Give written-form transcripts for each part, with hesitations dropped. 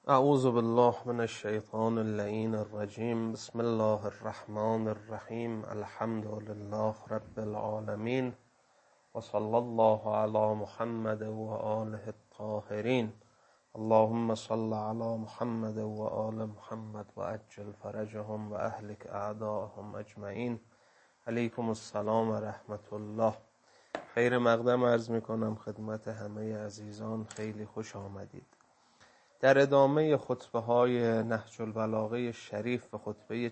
اعوذ بالله من الشیطان اللعین الرجیم. بسم الله الرحمن الرحیم. الحمد لله رب العالمین و صلی الله علی محمد و آله الطاهرین. اللهم صل علی محمد و آل محمد و عجل فرجهم و اهلک اعداءهم اجمعین. علیکم السلام و رحمت الله. خیر مقدم عرض میکنم خدمت همه عزیزان. خیلی خوش آمدید. در ادامه خطبه های نهج البلاغه شریف و خطبه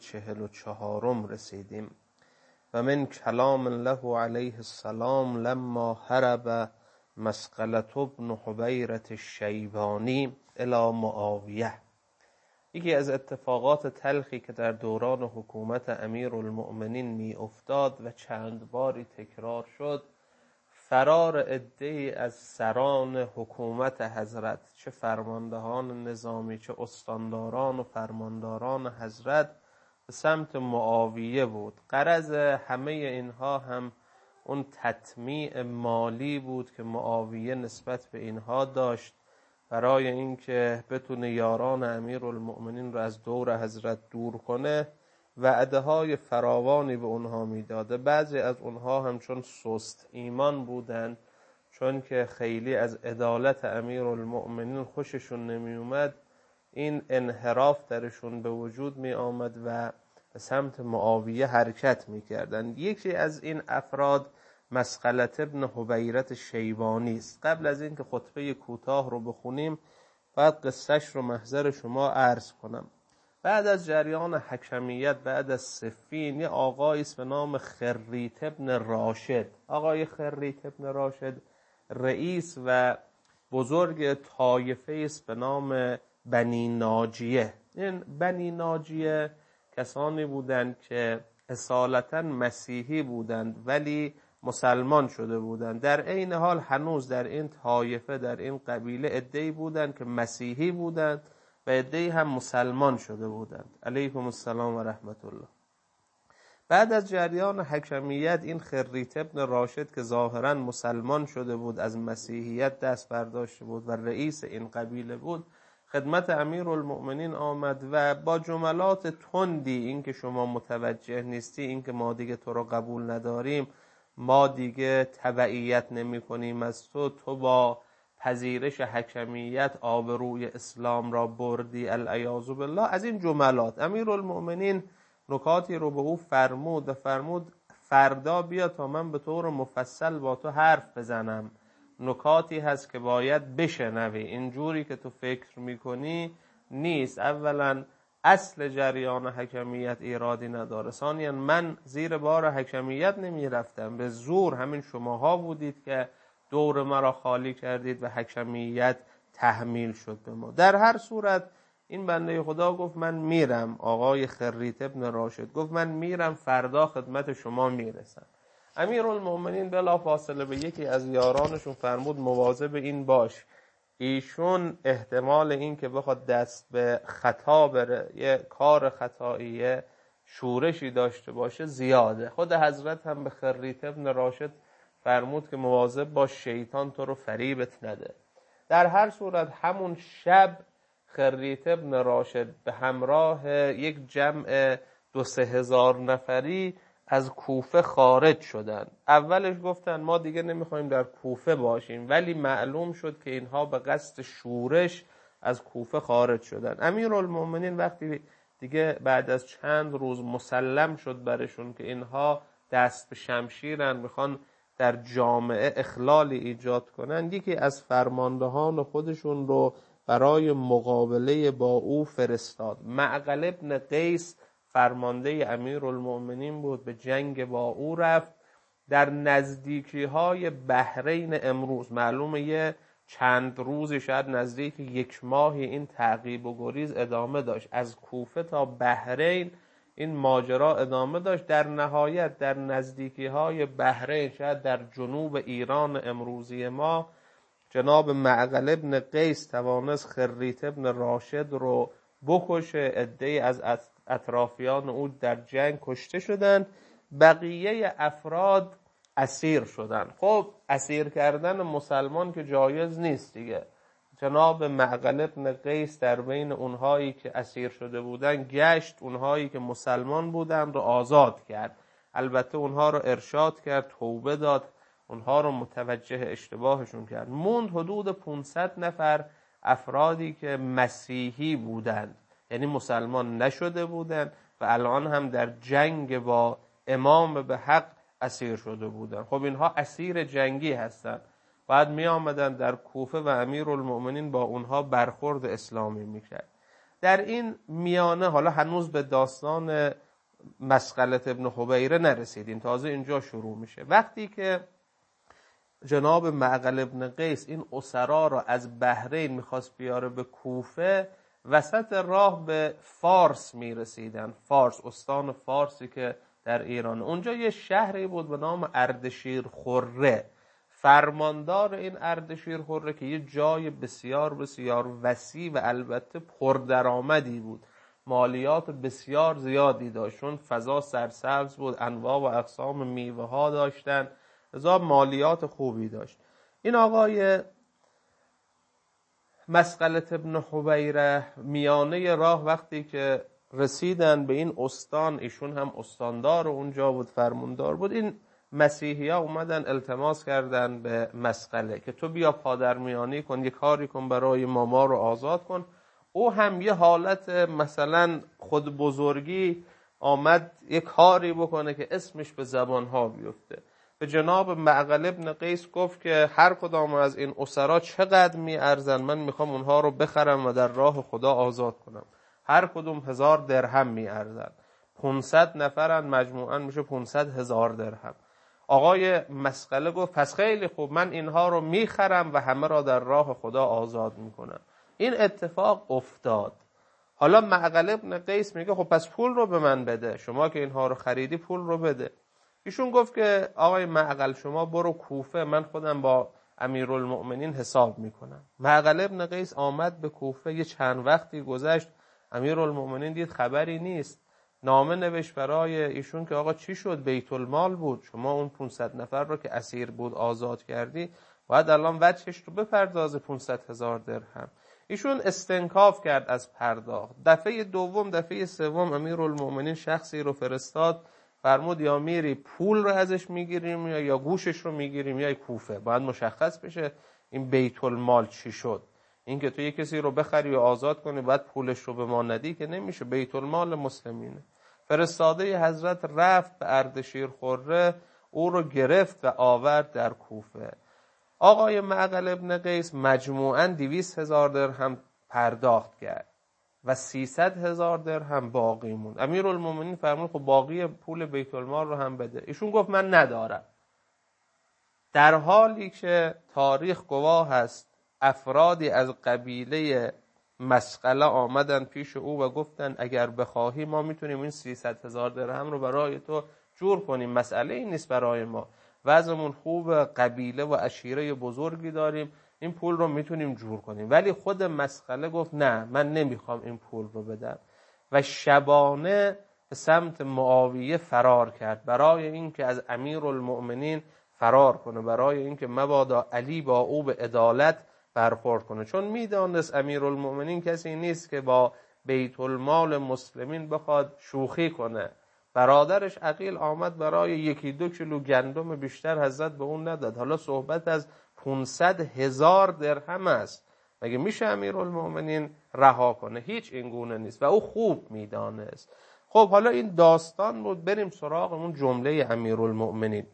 44 رسیدیم و من کلام الله علیه السلام لما هرب مسقلة ابن حبیرة الشیبانی الی معاویه. یکی از اتفاقات تلخی که در دوران حکومت امیرالمؤمنین می افتاد و چند باری تکرار شد، فرار عده‌ای از سران حکومت حضرت، چه فرماندهان نظامی چه استانداران و فرمانداران حضرت، به سمت معاویه بود. غرض همه اینها هم اون تطمیع مالی بود که معاویه نسبت به اینها داشت برای اینکه بتونه یاران امیرالمؤمنین رو از دور حضرت دور کنه. وعده های فراوانی به اونها میداده. بعضی از اونها هم چون سست ایمان بودن، چون که خیلی از عدالت امیرالمؤمنین خوششون نمی اومد، این انحراف درشون به وجود می آمد و به سمت معاویه حرکت می کردن. یکی از این افراد مسقلة ابن حبیرة شیبانی است. قبل از این که خطبه کوتاه رو بخونیم بعد قصهش رو محضر شما عرض کنم. بعد از جریان حکمیت، بعد از صفین، یه آقایی است به نام خریت ابن راشد. آقای خریت ابن راشد رئیس و بزرگ طایفه است به نام بنی ناجیه. این بنی ناجیه کسانی بودند که اصالتا مسیحی بودند ولی مسلمان شده بودند. در عین حال هنوز در این طایفه، در این قبیله عده‌ای بودند که مسیحی بودند و عده‌ای هم مسلمان شده بودند. علیکم السلام و رحمت الله. بعد از جریان حکمیت، این خریت ابن راشد که ظاهرا مسلمان شده بود، از مسیحیت دست برداشته بود و رئیس این قبیله بود، خدمت امیرالمؤمنین آمد و با جملات تندی، این که شما متوجه نیستی، این که ما دیگه تو رو قبول نداریم، ما دیگه تبعیت نمی کنیم از تو با پذیرش حکمیت آبروی اسلام را بردی، العیاذ بالله. از این جملات امیرالمؤمنین نکاتی رو به او فرمود و فرمود فردا بیا تا من به طور مفصل با تو حرف بزنم. نکاتی هست که باید بشنوی، اینجوری که تو فکر میکنی نیست. اولا اصل جریان حکمیت ایرادی نداره، ثانیا من زیر بار حکمیت نمی رفتم، به زور همین شماها بودید که دور مرا خالی کردید و حکمیت تحمیل شد به ما. در هر صورت این بنده خدا گفت من میرم. آقای خریت ابن راشد گفت من میرم، فردا خدمت شما میرسم. امیرالمؤمنین بلا فاصله به یکی از یارانشون فرمود مواظب این باش، ایشون احتمال این که بخواد دست به خطا بره، یه کار خطایی شورشی داشته باشه زیاده. خود حضرت هم به خریت ابن راشد فرمود که مواظب باش شیطان تو رو فریبت نده. در هر صورت همون شب خریت ابن راشد به همراه یک جمع 2-3 هزار نفری از کوفه خارج شدند. اولش گفتن ما دیگه نمیخوایم در کوفه باشیم، ولی معلوم شد که اینها به قصد شورش از کوفه خارج شدند. امیرالمؤمنین وقتی دیگه بعد از چند روز مسلم شد برشون که اینها دست به شمشیرن، میخوان در جامعه اخلالی ایجاد کنن، یکی از فرماندهان خودشون رو برای مقابله با او فرستاد. معقل ابن قیس فرمانده امیرالمؤمنین بود، به جنگ با او رفت. در نزدیکی های بحرین امروز، معلومه یه چند روزی، شاید نزدیک 1 ماهی این تعقیب و گریز ادامه داشت. از کوفه تا بحرین این ماجرا ادامه داشت. در نهایت در نزدیکی های بحرین، شاید در جنوب ایران امروزی ما، جناب معقل ابن قیس توانست خریت ابن راشد رو بکشه. عده‌ای از اطرافیان او در جنگ کشته شدند، بقیه افراد اسیر شدند. خب اسیر کردن مسلمان که جایز نیست دیگه، جناب معقل ابن قیس در بین اونهایی که اسیر شده بودن گشت، اونهایی که مسلمان بودن رو آزاد کرد. البته اونها رو ارشاد کرد، توبه داد، اونها رو متوجه اشتباهشون کرد. موند حدود 500 نفر افرادی که مسیحی بودند، یعنی مسلمان نشده بودند و الان هم در جنگ با امام به حق اسیر شده بودند. خب اینها اسیر جنگی هستند، بعد می آمدن در کوفه و امیرالمؤمنین با اونها برخورد اسلامی میکرد. در این میانه حالا هنوز به داستان مسقلة ابن حبیره نرسیدیم، تازه اینجا شروع میشه. وقتی که جناب معقل ابن قیس این اسرا را از بحرین میخواست بیاره به کوفه، وسط راه به فارس میرسیدن. فارس، استان فارسی که در ایران، اونجا یه شهری بود به نام اردشیر خوره. فرماندار این اردشیر خوره که یه جای بسیار بسیار وسیع و البته پردرآمدی بود، مالیات بسیار زیادی داشت، چون فضا سرسبز بود، انواع و اقسام میوه ها داشتن، لذا مالیات خوبی داشت. این آقای مسقلة ابن حبیره میانه راه وقتی که رسیدن به این استان، ایشون هم استاندار اونجا بود، فرماندار بود، این مسیحی ها اومدن التماس کردن به مسقله که تو بیا پادرمیانی کن، یه کاری کن برای ما رو آزاد کن. او هم یه حالت مثلا خود بزرگی آمد یه کاری بکنه که اسمش به زبان ها بیفته. به جناب معقل ابن قیس گفت که هر کدام از این اسرا چقدر میارزن، من میخوام اونها رو بخرم و در راه خدا آزاد کنم. هر کدوم 1000 درهم میارزن، 500 نفرن، مجموعاً میشه 500,000 درهم. آقای مسقله گفت پس خیلی خوب، من اینها رو میخرم و همه را در راه خدا آزاد میکنم. این اتفاق افتاد. حالا معقل ابن قیس میگه خب پس پول رو به من بده، شما که اینها رو خریدی پول رو بده. ایشون گفت که آقای معقل شما برو کوفه، من خودم با امیرالمؤمنین حساب میکنم. معقل ابن قیس آمد به کوفه، یه چند وقتی گذشت، امیرالمؤمنین دید خبری نیست، نامه نوشت برای ایشون که آقا چی شد؟ بیت المال بود، شما اون 500 نفر رو که اسیر بود آزاد کردی، باید الان وجهش رو بپردازه 500,000 درهم. ایشون استنکاف کرد از پرداخت. دفعه دوم، دفعه سوم امیرالمؤمنین شخصی رو فرستاد، فرمود یا میری پول رو ازش میگیریم یا گوشش رو میگیریم یا کوفه. باید مشخص بشه این بیت المال چی شد. این که تو یه کسی رو بخری و آزاد کنی بعد پولش رو به ما ندی که نمیشه، بیت المال مسلمینه. فرستاده حضرت رفت به اردشیر خوره، او رو گرفت و آورد در کوفه. آقای معقل ابن قیس مجموعاً 200,000 درهم پرداخت کرد و 300,000 درهم باقی موند. امیرالمومنین فرمود خب باقی پول بیت المال رو هم بده. ایشون گفت من ندارم، در حالی که تاریخ گواه است افرادی از قبیله مسقله آمدن پیش او و گفتن اگر بخواهی ما میتونیم این 300,000 درهم رو برای تو جور کنیم، مسئله این نیست برای ما، وضعمون خوب، قبیله و عشیره بزرگی داریم، این پول رو میتونیم جور کنیم. ولی خود مسقله گفت نه، من نمیخوام این پول رو بدم و شبانه به سمت معاویه فرار کرد برای اینکه از امیرالمؤمنین فرار کنه، برای اینکه مبادا علی با او به عدالت برخورد کنه، چون میدانست امیرالمؤمنین کسی نیست که با بیت المال مسلمین بخواد شوخی کنه. برادرش عقیل آمد برای 1-2 کیلو گندم بیشتر حضرت به اون نداد. حالا صحبت از 500,000 درهم است، مگه میشه امیرالمؤمنین رها کنه؟ هیچ این گونه نیست و او خوب میدانست. خب حالا این داستان بود، بریم سراغ اون جمله امیرالمؤمنین.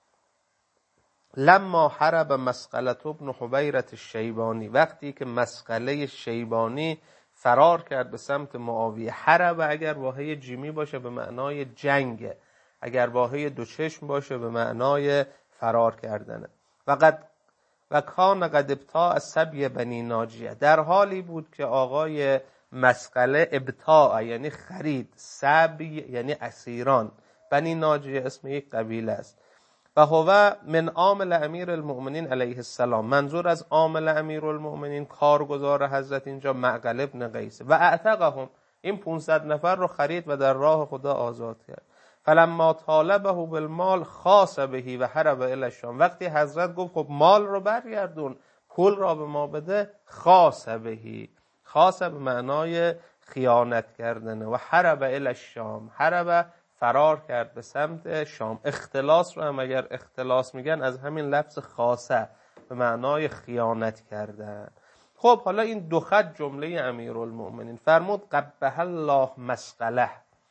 لما حرب مسقلة ابن حبیرة الشیبانی، وقتی که مسقله شیبانی فرار کرد به سمت معاویه. حرب اگر واهی جیمی باشه به معنای جنگ، اگر واهی 2 چشم باشه به معنای فرار کردنه. و کان قد ابتاع سبی بنی ناجیه، در حالی بود که آقای مسقله ابتاع یعنی خرید، سبی یعنی اسیران، بنی ناجیه اسم یک قبیله است. و هو من عامل امیر المؤمنین علیه السلام، منظور از عامل امیر المؤمنین کارگزار حضرت اینجا معقل ابن قیس. و اعتقهم، این 500 نفر رو خرید و در راه خدا آزاد کرد. فلما طالبه بالمال خاص بهی و هرب الی الشام، وقتی حضرت گفت خب مال رو برگردون، پول را به ما بده. خاص بهی، خاص به معنای خیانت کردن. و هرب الی الشام، هرب فرار کرد به سمت شام. اختلاس رو هم اگر اختلاس میگن از همین لفظ خاصه به معنای خیانت کردن. خب حالا این دو خط جمله امیرالمؤمنین. فرمود قبح الله مسقله،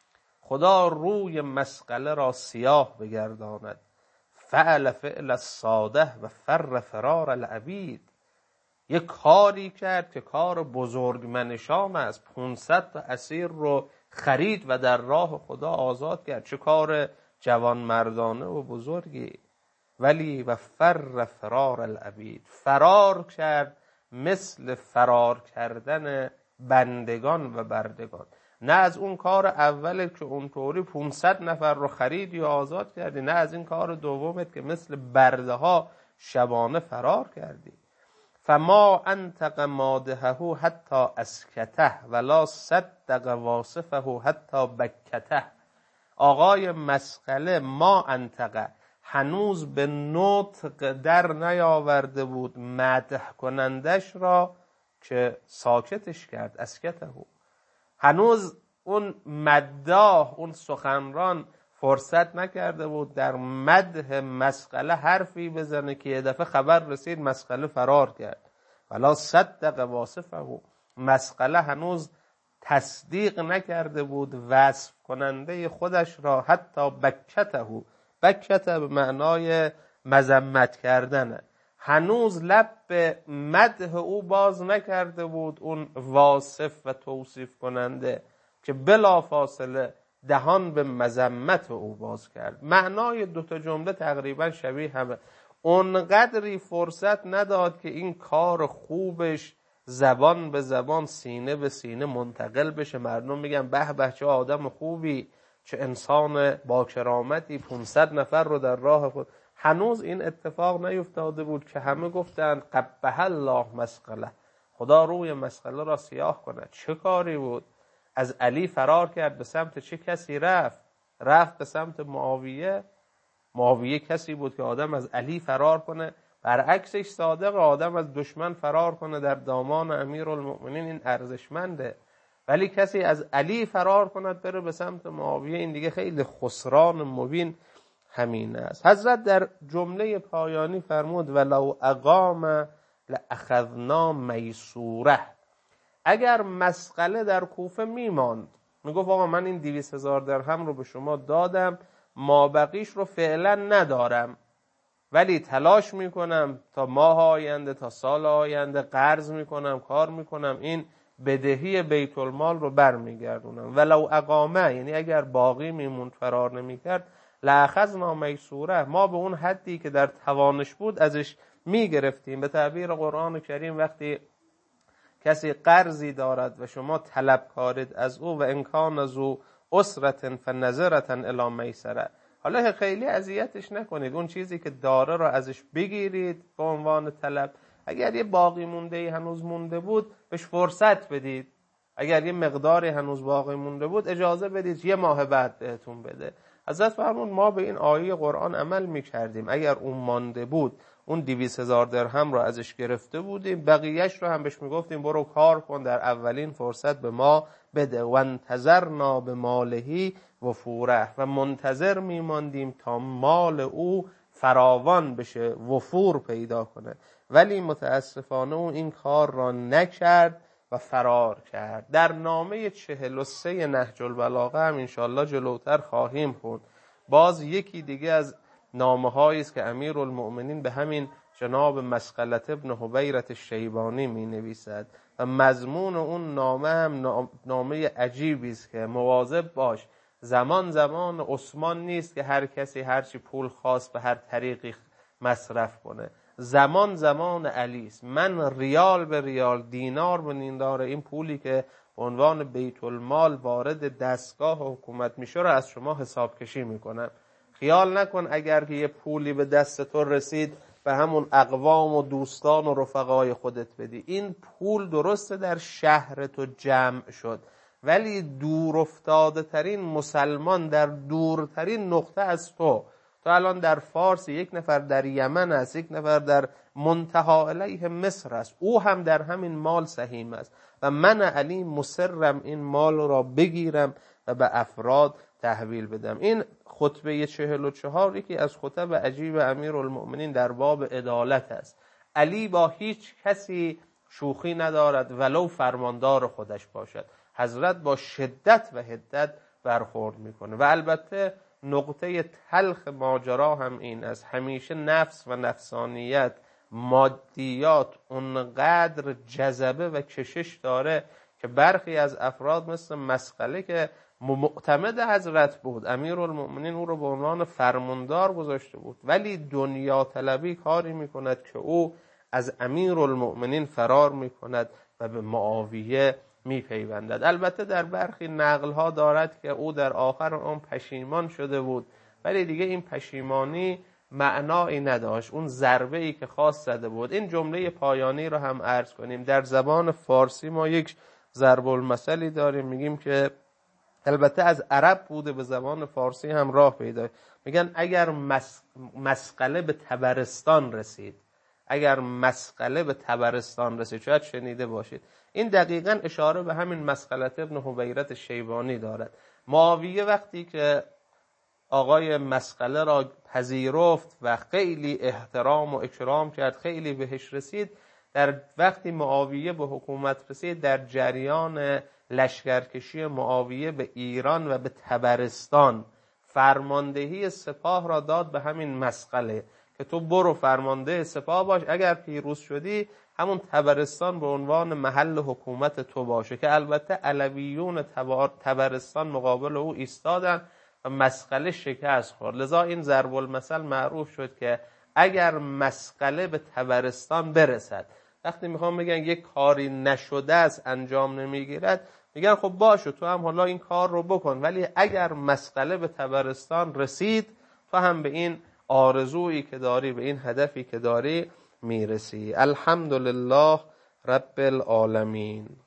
خدا روی مسقله را سیاه بگرداند. فعل فعل الساده و فر فرار العبید. یک کاری کرد که کار بزرگمنشان است. 500 تا اسیر رو خرید و در راه خدا آزاد کرد. چه کار جوان مردانه و بزرگی. ولی و فر فرار العبید، فرار کرد مثل فرار کردن بندگان و بردگان. نه از اون کار اولت که اونطوری 500 نفر رو خرید یا آزاد کردی، نه از این کار دومت که مثل برده ها شبانه فرار کردی. فما انطق مادحه حتی اسکته ولا صدق واصفه حتی بکته. آقای مسقله ما انطقه، هنوز به نطق در نیاورده بود مدح کنندش را که ساکتش کرد. اسکته، هنوز اون مداح، اون سخنران فرصت نکرده بود در مدح مسقله حرفی بزنه که یه دفعه خبر رسید مسقله فرار کرد. ولا صدق واصفه، مسقله هنوز تصدیق نکرده بود وصف کننده خودش را. حتی بکته، بکته به معنای مذمت کردنه. هنوز لب به مدح او باز نکرده بود اون واصف و توصیف کننده که بلا فاصله دهان به مذمت او باز کرد. معنای دوتا جمله تقریبا شبیه همه. اونقدری فرصت نداد که این کار خوبش زبان به زبان، سینه به سینه منتقل بشه، مردم میگن به به چه آدم خوبی، چه انسان با کرامتی، 500 نفر رو در راه خود. هنوز این اتفاق نیفتاده بود که همه گفتند قبح الله مسقله، خدا روی مسقله را سیاه کند. چه کاری بود؟ از علی فرار کرد. به سمت چه کسی رفت؟ رفت به سمت معاویه. معاویه کسی بود که آدم از علی فرار کنه، برعکسش صادق آدم از دشمن فرار کنه در دامان امیرالمؤمنین، این ارزشمنده. ولی کسی از علی فرار کند بره به سمت معاویه، این دیگه خیلی خسران مبین همین است. حضرت در جمله پایانی فرمود ولو اقام لاخذنا میسوره. اگر مسقله در کوفه میماند، میگفت آقا من این 200,000 درهم رو به شما دادم، مابقیش رو فعلا ندارم، ولی تلاش میکنم تا ماه آینده، تا سال آینده قرض میکنم، کار میکنم، این بدهی بیت المال رو برمیگردونم. ولو اقامه، یعنی اگر باقی میموند فرار نمیکرد، لاخذنا میسوره، ما به اون حدی که در توانش بود ازش میگرفتیم. به تعبیر قرآن کریم وقتی کسی قرضی دارد و شما طلبکارید از او، و امکان ذو عسرة فنظرة الی میسره، حالا خیلی اذیتش نکنید، اون چیزی که داره رو ازش بگیرید به عنوان طلب. اگر یه باقی مونده هنوز مونده بود بهش فرصت بدید، اگر یه مقداری هنوز باقی مونده بود اجازه بدید یه ماه بعد بهتون بده. حضرت فرمود ما به این آیه قرآن عمل میکردیم. اگر اون مانده بود، اون 200,000 درهم رو ازش گرفته بودیم، بقیهش رو هم بهش میگفتیم برو کار کن، در اولین فرصت به ما بده. و انتظرنا به مالهی وفوره، و منتظر میماندیم تا مال او فراوان بشه، وفور پیدا کنه. ولی متاسفانه او این کار را نکرد و فرار کرد. در نامه 43 نهج البلاغه هم انشاءالله جلوتر خواهیم خوند. باز یکی دیگه از نامه‌هایی است که امیرالمؤمنین به همین جناب مسقله ابن حبیرة الشیبانی می‌نویسد و مضمون اون نامه هم نامه عجیبی است که مواظب باش. زمان عثمان نیست که هر کسی هرچی پول خواست به هر طریقی مصرف کنه. زمان علی است. من ریال به ریال، دینار به دینار، این پولی که به عنوان بیت المال وارد دستگاه حکومت میشه رو از شما حساب کشی میکنم. خیال نکن اگر که یه پولی به دست تو رسید به همون اقوام و دوستان و رفقای خودت بدی. این پول درسته در شهر تو جمع شد، ولی دور افتاده ترین مسلمان در دورترین نقطه از تو تو الان در فارس، یک نفر در یمن است، یک نفر در منتها الیه مصر است، او هم در همین مال سهیم است و من علی مصرم این مال را بگیرم و به افراد تحویل بدم. این خطبه 44 یکی از خطب عجیب امیرالمؤمنین در باب عدالت است. علی با هیچ کسی شوخی ندارد ولو فرماندار خودش باشد. حضرت با شدت و حدت برخورد میکنه و البته نقطه تلخ ماجرا هم این است، همیشه نفس و نفسانیت، مادیات اونقدر جذبه و کشش داره که برخی از افراد مثل مسقله که معتمد حضرت بود، امیرالمؤمنین او رو به عنوان فرماندار گذاشته بود، ولی دنیا طلبی کاری میکند که او از امیرالمؤمنین فرار میکند و به معاویه میپیوندد. البته در برخی نقلها دارد که او در آخر آن پشیمان شده بود، ولی دیگه این پشیمانی معنایی نداشت، اون ضربه ای که خاص زده بود. این جمله پایانی رو هم عرض کنیم. در زبان فارسی ما یک ضرب المثلی داریم، میگیم که البته از عرب بوده به زبان فارسی هم راه پیدا، میگن اگر مسقله به طبرستان رسید، اگر مسقله به طبرستان رسید، شاید شنیده باشید. این دقیقاً اشاره به همین مسقلة ابن حویرث شیبانی دارد. معاویه وقتی که آقای مسقله را پذیرفت و خیلی احترام و اکرام کرد، خیلی بهش رسید، در وقتی معاویه به حکومت رسید، در جریان لشکرکشی معاویه به ایران و به طبرستان فرماندهی سپاه را داد به همین مسقله که تو برو فرمانده سپاه باش، اگر پیروز شدی همون طبرستان به عنوان محل حکومت تو باشه، که البته علویون طبرستان مقابل او ایستادن و مسقله شکست خورد. لذا این ضرب المثل معروف شد که اگر مسقله به طبرستان برسد، وقتی میخوام بگن یک کاری نشده است، انجام نمیگیرد، میگن خب باشه تو هم حالا این کار رو بکن، ولی اگر مسقله به طبرستان رسید تو هم به این آرزویی که داری، به این هدفی که داری میرسی. الحمدلله رب العالمین.